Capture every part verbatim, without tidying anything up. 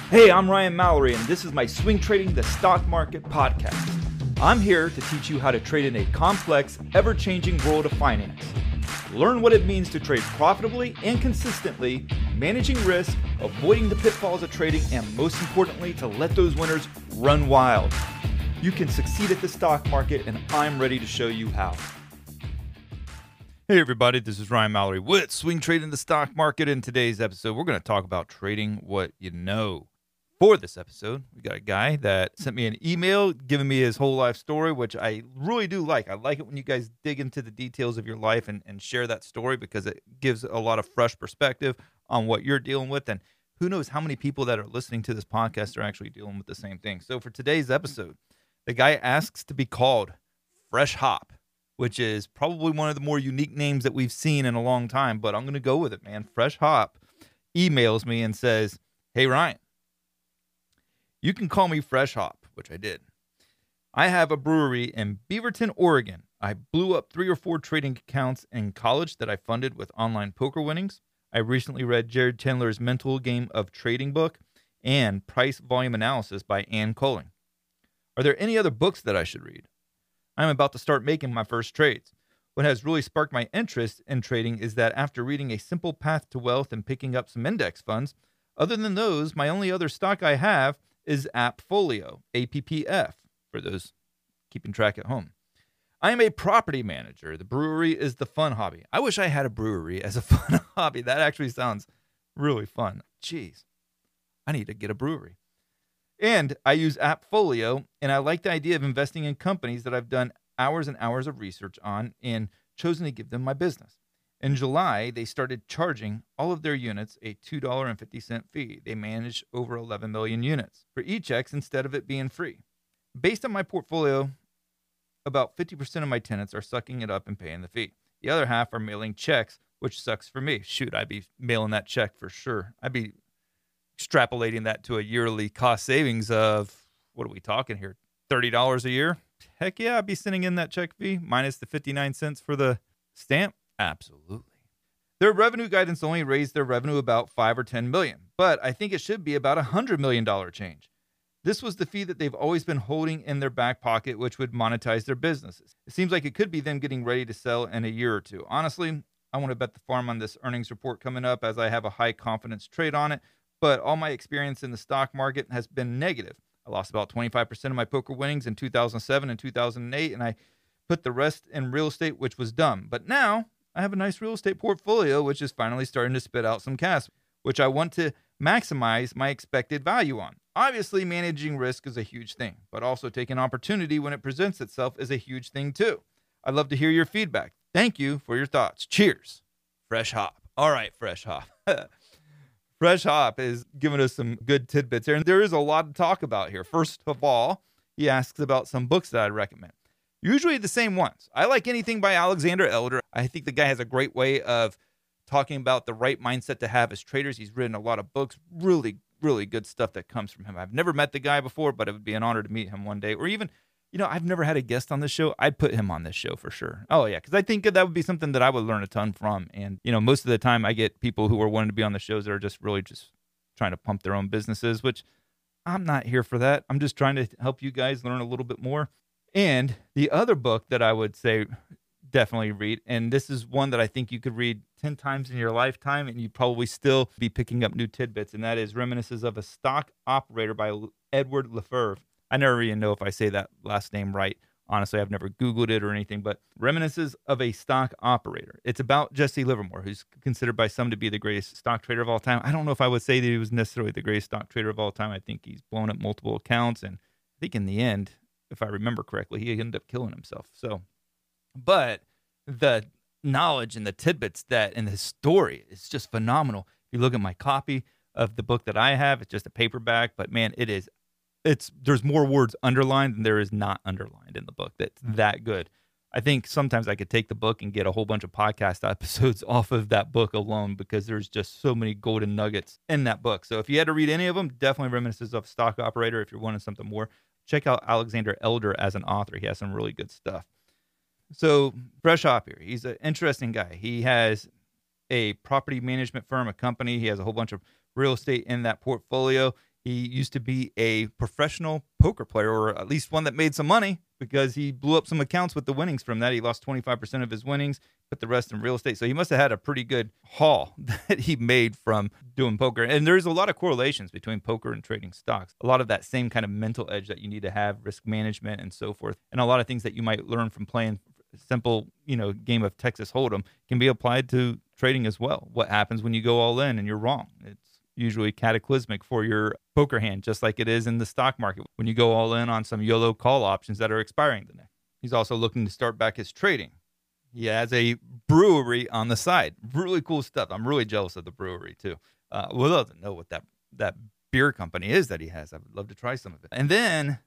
Hey, I'm Ryan Mallory, and this is my Swing Trading the Stock Market podcast. I'm here to teach you how to trade in a complex, ever-changing world of finance. Learn what it means to trade profitably and consistently, managing risk, avoiding the pitfalls of trading, and most importantly, to let those winners run wild. You can succeed at the stock market, and I'm ready to show you how. Hey everybody, this is Ryan Mallory with Swing Trading the Stock Market. In today's episode, we're going to talk about trading what you know. For this episode, we got a guy that sent me an email giving me his whole life story, which I really do like. I like it when you guys dig into the details of your life and, and share that story because it gives a lot of fresh perspective on what you're dealing with. And who knows how many people that are listening to this podcast are actually dealing with the same thing. So for today's episode, the guy asks to be called Fresh Hop, which is probably one of the more unique names that we've seen in a long time, but I'm going to go with it, man. Fresh Hop emails me and says, "Hey, Ryan, you can call me Fresh Hop," which I did. "I have a brewery in Beaverton, Oregon. I blew up three or four trading accounts in college that I funded with online poker winnings. I recently read Jared Chandler's Mental Game of Trading book and Price Volume Analysis by Ann Coling. Are there any other books that I should read? I'm about to start making my first trades. What has really sparked my interest in trading is that after reading A Simple Path to Wealth and picking up some index funds, other than those, my only other stock I have is Appfolio, A P P F, for those keeping track at home. I am a property manager. The brewery is the fun hobby." I wish I had a brewery as a fun hobby. That actually sounds really fun. Jeez, I need to get a brewery. "And I use Appfolio, and I like the idea of investing in companies that I've done hours and hours of research on and chosen to give them my business. In July, they started charging all of their units a two dollars and fifty cents fee. They manage over eleven million units for e-checks instead of it being free. Based on my portfolio, about fifty percent of my tenants are sucking it up and paying the fee. The other half are mailing checks, which sucks for me. Shoot, I'd be mailing that check for sure. I'd be extrapolating that to a yearly cost savings of, what are we talking here, thirty dollars a year? Heck yeah, I'd be sending in that check fee minus the fifty-nine cents for the stamp. Absolutely. Their revenue guidance only raised their revenue about five or ten million, but I think it should be about a hundred million dollar change. This was the fee that they've always been holding in their back pocket, which would monetize their businesses. It seems like it could be them getting ready to sell in a year or two. Honestly, I want to bet the farm on this earnings report coming up as I have a high confidence trade on it, but all my experience in the stock market has been negative. I lost about twenty-five percent of my poker winnings in two thousand seven and two thousand eight, and I put the rest in real estate, which was dumb. But now I have a nice real estate portfolio, which is finally starting to spit out some cash, which I want to maximize my expected value on. Obviously, managing risk is a huge thing, but also taking opportunity when it presents itself is a huge thing too. I'd love to hear your feedback. Thank you for your thoughts. Cheers. Fresh Hop." All right, Fresh Hop. Fresh Hop is giving us some good tidbits here, and there is a lot to talk about here. First of all, he asks about some books that I'd recommend. Usually the same ones. I like anything by Alexander Elder. I think the guy has a great way of talking about the right mindset to have as traders. He's written a lot of books, really, really good stuff that comes from him. I've never met the guy before, but it would be an honor to meet him one day. Or even, you know, I've never had a guest on this show. I'd put him on this show for sure. Oh, yeah, because I think that would be something that I would learn a ton from. And, you know, most of the time I get people who are wanting to be on the shows that are just really just trying to pump their own businesses, which I'm not here for that. I'm just trying to help you guys learn a little bit more. And the other book that I would say definitely read, and this is one that I think you could read ten times in your lifetime and you'd probably still be picking up new tidbits, and that is Reminiscences of a Stock Operator by Edward Lefebvre. I never even know if I say that last name right. Honestly, I've never Googled it or anything, but Reminiscences of a Stock Operator. It's about Jesse Livermore, who's considered by some to be the greatest stock trader of all time. I don't know if I would say that he was necessarily the greatest stock trader of all time. I think he's blown up multiple accounts, and I think in the end, if I remember correctly, he ended up killing himself. So, but the knowledge and the tidbits that in his story is just phenomenal. If you look at my copy of the book that I have, it's just a paperback, but man, it is, it's, there's more words underlined than there is not underlined in the book. That's that good. I think sometimes I could take the book and get a whole bunch of podcast episodes off of that book alone because there's just so many golden nuggets in that book. So if you had to read any of them, definitely Reminiscences of a Stock Operator. If you're wanting something more, check out Alexander Elder as an author. He has some really good stuff. So Fresh Hop here, he's an interesting guy. He has a property management firm, a company. He has a whole bunch of real estate in that portfolio. He used to be a professional poker player, or at least one that made some money, because he blew up some accounts with the winnings from that. He lost twenty-five percent of his winnings, put the rest in real estate. So he must have had a pretty good haul that he made from doing poker. And there's a lot of correlations between poker and trading stocks. A lot of that same kind of mental edge that you need to have, risk management and so forth. And a lot of things that you might learn from playing a simple, you know, game of Texas Hold'em can be applied to trading as well. What happens when you go all in and you're wrong? It's usually cataclysmic for your poker hand, just like it is in the stock market when you go all in on some YOLO call options that are expiring the next. He's also looking to start back his trading. He has a brewery on the side. Really cool stuff. I'm really jealous of the brewery too. Uh, we'd love to know what that, that beer company is that he has. I would love to try some of it. And then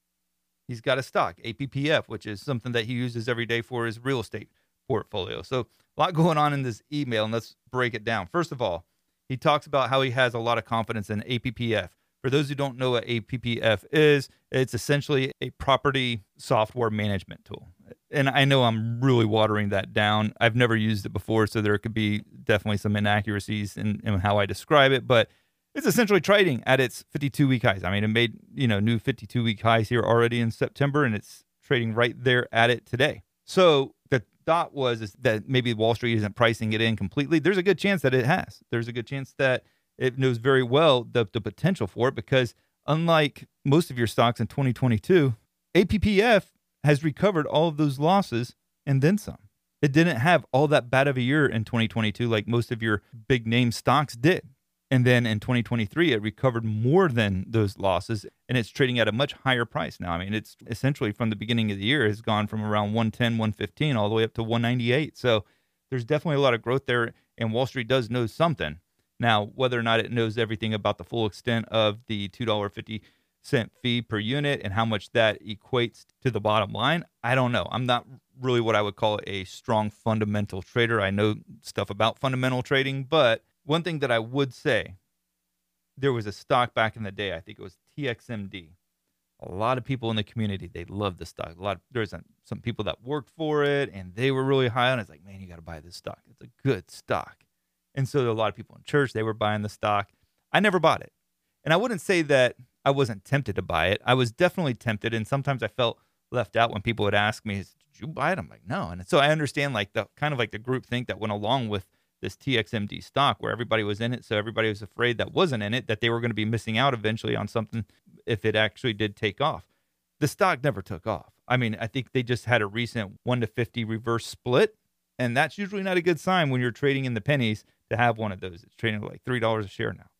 he's got a stock, A P P F, which is something that he uses every day for his real estate portfolio. So a lot going on in this email, and let's break it down. First of all, he talks about how he has a lot of confidence in A P P F. For those who don't know what A P P F is, it's essentially a property software management tool. And I know I'm really watering that down. I've never used it before, so there could be definitely some inaccuracies in, in how I describe it, but it's essentially trading at its fifty-two week highs. I mean, it made, you know, new fifty-two week highs here already in September, and it's trading right there at it today. So the thought was is that maybe Wall Street isn't pricing it in completely. There's a good chance that it has. There's a good chance that it knows very well the, the potential for it, because unlike most of your stocks in twenty twenty-two, A P P F has recovered all of those losses and then some. It didn't have all that bad of a year in twenty twenty-two like most of your big name stocks did. And then in twenty twenty-three, it recovered more than those losses, and it's trading at a much higher price now. I mean, it's essentially from the beginning of the year has gone from around one ten, one fifteen all the way up to one ninety-eight. So there's definitely a lot of growth there, and Wall Street does know something. Now, whether or not it knows everything about the full extent of the two dollars and fifty cents fee per unit and how much that equates to the bottom line, I don't know. I'm not really what I would call a strong fundamental trader. I know stuff about fundamental trading, but one thing that I would say, there was a stock back in the day, I think it was T X M D. A lot of people in the community, they loved the stock. A lot, there's some people that worked for it, and they were really high on it. It's like, man, you got to buy this stock. It's a good stock. And so there were a lot of people in church, they were buying the stock. I never bought it. And I wouldn't say that I wasn't tempted to buy it. I was definitely tempted, and sometimes I felt left out when people would ask me, did you buy it? I'm like, no. And so I understand like the kind of like the group think that went along with this T X M D stock where everybody was in it. So everybody was afraid that wasn't in it, that they were going to be missing out eventually on something if it actually did take off. The stock never took off. I mean, I think they just had a recent one to fifty reverse split. And that's usually not a good sign when you're trading in the pennies to have one of those. It's trading at like three dollars a share now.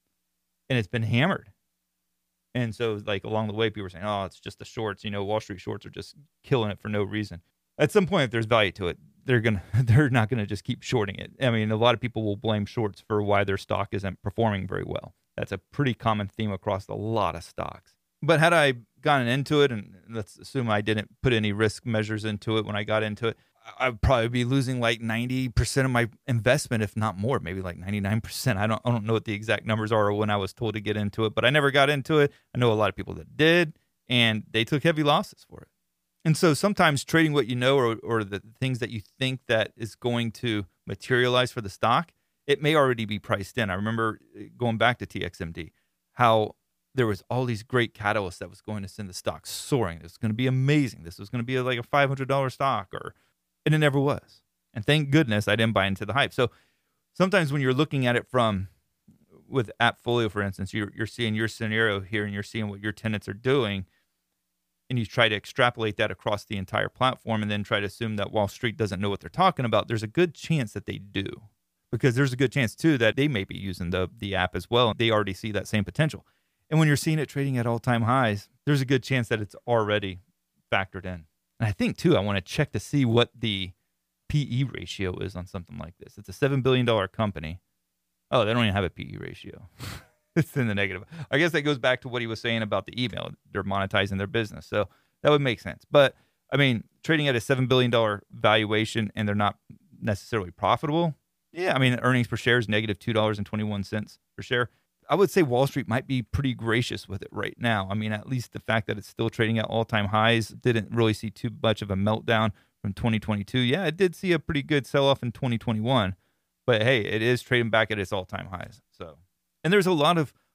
And it's been hammered. And so like along the way, people were saying, oh, it's just the shorts. You know, Wall Street shorts are just killing it for no reason. At some point, if there's value to it, they're gonna they're not gonna just keep shorting it. I mean, a lot of people will blame shorts for why their stock isn't performing very well. That's a pretty common theme across a lot of stocks. But had I gotten into it, and let's assume I didn't put any risk measures into it when I got into it, I'd probably be losing like ninety percent of my investment, if not more, maybe like ninety-nine percent. I don't I don't know what the exact numbers are when I was told to get into it, but I never got into it. I know a lot of people that did, and they took heavy losses for it. And so sometimes trading what you know or, or the things that you think that is going to materialize for the stock, it may already be priced in. I remember going back to T X M D, how there was all these great catalysts that was going to send the stock soaring. This was going to be amazing. This was going to be like a five hundred dollars stock, or and it never was. And thank goodness I didn't buy into the hype. So sometimes when you're looking at it from, with Appfolio, for instance, you're, you're seeing your scenario here and you're seeing what your tenants are doing, and you try to extrapolate that across the entire platform and then try to assume that Wall Street doesn't know what they're talking about, there's a good chance that they do. Because there's a good chance, too, that they may be using the, the app as well. They already see that same potential. And when you're seeing it trading at all-time highs, there's a good chance that it's already factored in. And I think, too, I want to check to see what the P E ratio is on something like this. It's a seven billion dollars company. Oh, they don't even have a P E ratio. It's in the negative. I guess that goes back to what he was saying about the email. They're monetizing their business. So that would make sense. But, I mean, trading at a seven billion dollars valuation and they're not necessarily profitable. Yeah, I mean, earnings per share is negative two dollars and twenty-one cents per share. I would say Wall Street might be pretty gracious with it right now. I mean, at least the fact that it's still trading at all-time highs, didn't really see too much of a meltdown from twenty twenty-two. Yeah, it did see a pretty good sell-off in twenty twenty-one. But, hey, it is trading back at its all-time highs. So, and there's a lot of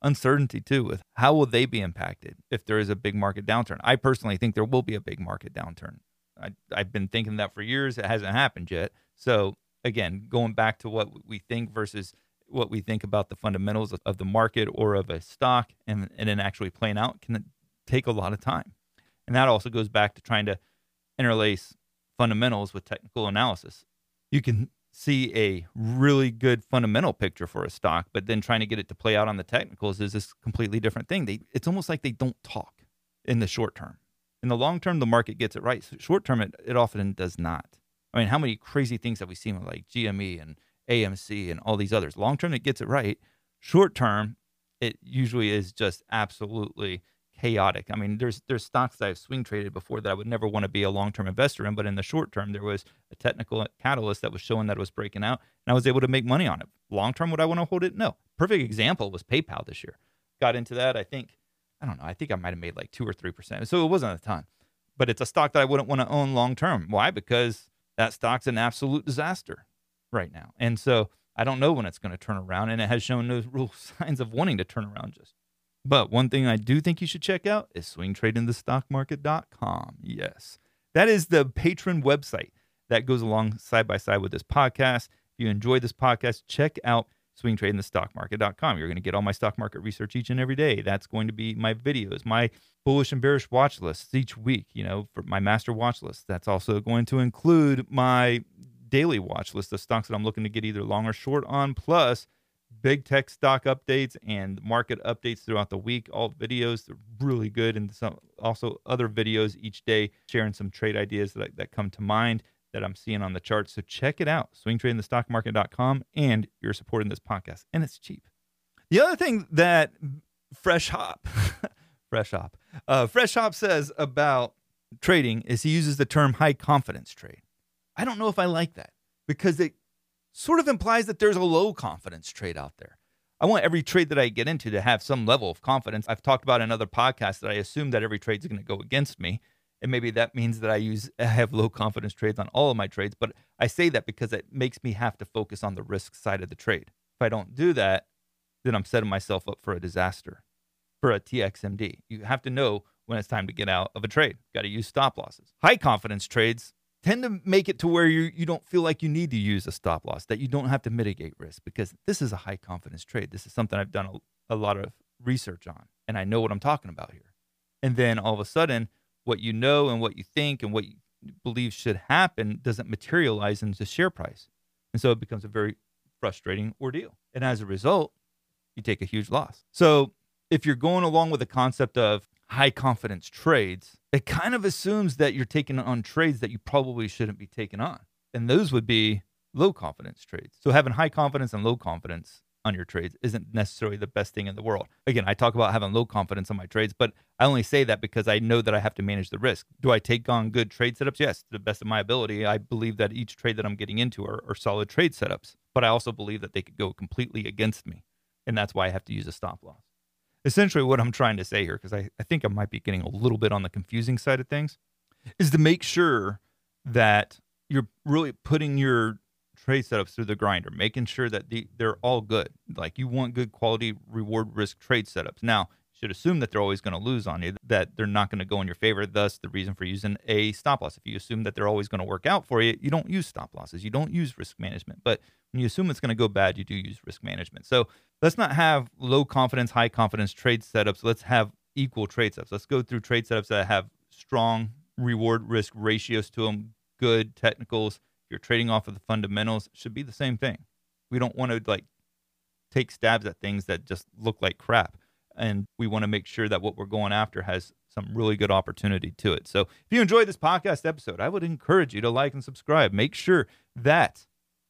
uncertainty too with how will they be impacted if there is a big market downturn. I personally think there will be a big market downturn. I, I've been thinking that for years. It hasn't happened yet. So again, going back to what we think versus what we think about the fundamentals of, of the market or of a stock and, and then actually playing out can take a lot of time. And that also goes back to trying to interlace fundamentals with technical analysis. You can see a really good fundamental picture for a stock, but then trying to get it to play out on the technicals is this completely different thing. They, it's almost like they don't talk in the short term. In the long term, the market gets it right. So short term, it, it often does not. I mean, how many crazy things have we seen with like G M E and A M C and all these others? Long term, it gets it right. Short term, it usually is just absolutely chaotic. I mean, there's there's stocks that I've swing traded before that I would never want to be a long-term investor in, but in the short term, there was a technical catalyst that was showing that it was breaking out, and I was able to make money on it. Long term, would I want to hold it? No. Perfect example was PayPal this year. Got into that, I think, I don't know, I think I might have made like two or three percent. So it wasn't a ton, but it's a stock that I wouldn't want to own long term. Why? Because that stock's an absolute disaster right now. And so I don't know when it's going to turn around, and it has shown no real signs of wanting to turn around just. But one thing I do think you should check out is swing trading the stock market dot com. Yes, that is the patron website that goes along side by side with this podcast. If you enjoy this podcast, check out swing trading the stock market dot com. You're going to get all my stock market research each and every day. That's going to be my videos, my bullish and bearish watch lists each week, you know, for my master watch list. That's also going to include my daily watch list of stocks that I'm looking to get either long or short on, plus big tech stock updates and market updates throughout the week. All videos, they're really good. And some also other videos each day sharing some trade ideas that, that come to mind that I'm seeing on the charts. So check it out, swing trading the stock market dot com, and you're supporting this podcast, and it's cheap. The other thing that Fresh Hop, Fresh Hop, uh, Fresh Hop says about trading is he uses the term high confidence trade. I don't know if I like that because it sort of implies that there's a low confidence trade out there. I want every trade that I get into to have some level of confidence. I've talked about in other podcasts that I assume that every trade is going to go against me. And maybe that means that I use I have low confidence trades on all of my trades. But I say that because it makes me have to focus on the risk side of the trade. If I don't do that, then I'm setting myself up for a disaster, for a T X M D. You have to know when it's time to get out of a trade. Got to use stop losses. High confidence trades tend to make it to where you you don't feel like you need to use a stop loss, that you don't have to mitigate risk, because this is a high confidence trade. This is something I've done a, a lot of research on, and I know what I'm talking about here. And then all of a sudden, what you know and what you think and what you believe should happen doesn't materialize into share price. And so it becomes a very frustrating ordeal. And as a result, you take a huge loss. So if you're going along with the concept of high confidence trades, it kind of assumes that you're taking on trades that you probably shouldn't be taking on. And those would be low confidence trades. So having high confidence and low confidence on your trades isn't necessarily the best thing in the world. Again, I talk about having low confidence on my trades, but I only say that because I know that I have to manage the risk. Do I take on good trade setups? Yes, to the best of my ability. I believe that each trade that I'm getting into are, are solid trade setups, but I also believe that they could go completely against me. And that's why I have to use a stop loss. Essentially what I'm trying to say here, because I, I think I might be getting a little bit on the confusing side of things, is to make sure that you're really putting your trade setups through the grinder, making sure that the, they're all good. Like, you want good quality reward risk trade setups. Now, you should assume that they're always going to lose on you, that they're not going to go in your favor. Thus, the reason for using a stop loss. If you assume that they're always going to work out for you, you don't use stop losses. You don't use risk management. But when you assume it's going to go bad, you do use risk management. So let's not have low confidence, high confidence trade setups. Let's have equal trade setups. Let's go through trade setups that have strong reward risk ratios to them, good technicals. If you're trading off of the fundamentals, it should be the same thing. We don't want to like take stabs at things that just look like crap. And we want to make sure that what we're going after has some really good opportunity to it. So if you enjoyed this podcast episode, I would encourage you to like and subscribe. Make sure that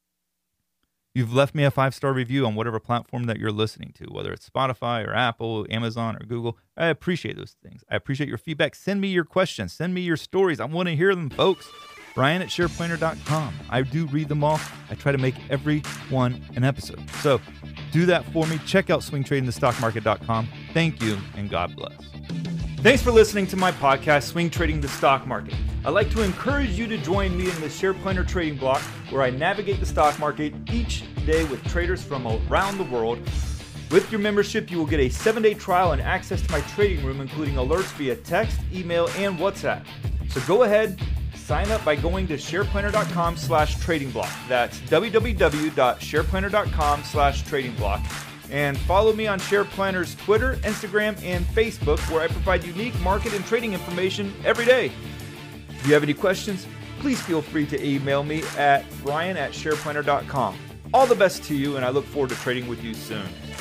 you've left me a five-star review on whatever platform that you're listening to, whether it's Spotify or Apple, Amazon or Google. I appreciate those things. I appreciate your feedback. Send me your questions. Send me your stories. I want to hear them, folks. Brian at share planner dot com. I do read them all. I try to make every one an episode. So do that for me. Check out swing trading the stock market dot com. Thank you, and God bless. Thanks for listening to my podcast, Swing Trading the Stock Market. I'd like to encourage you to join me in the Share Planner Trading Block, where I navigate the stock market each day with traders from around the world. With your membership, you will get a seven-day trial and access to my trading room, including alerts via text, email, and WhatsApp. So go ahead, sign up by going to shareplanner.com slash trading block. That's www.shareplanner.com slash trading block. And follow me on SharePlanner's Twitter, Instagram, and Facebook, where I provide unique market and trading information every day. If you have any questions, please feel free to email me at ryan at shareplanner dot com. All the best to you, and I look forward to trading with you soon.